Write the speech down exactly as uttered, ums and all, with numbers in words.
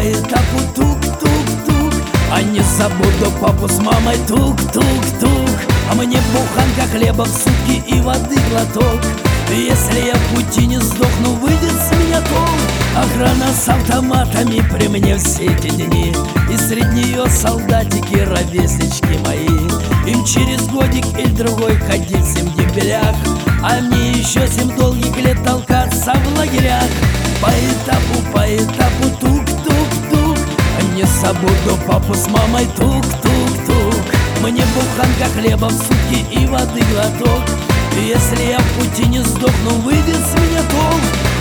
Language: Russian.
этапу тук-тук-тук, а не забуду папу с мамой тук-тук-тук. А мне буханка хлеба в сутки и воды глоток. Если я в пути не сдохну, выйдет с меня толк. Охрана с автоматами при мне все эти дни, и среди нее солдатики, ровеснички мои. Им через годик или другой ходить в сем дембелях, а мне еще семь долгих лет толкаться в лагерях. По этапу, по этапу тук-тук-тук, не забуду папу с мамой тук-тук-тук. Мне буханка хлеба в сутки и воды глоток. Если я в пути не сдохну, выйдет с меня толк.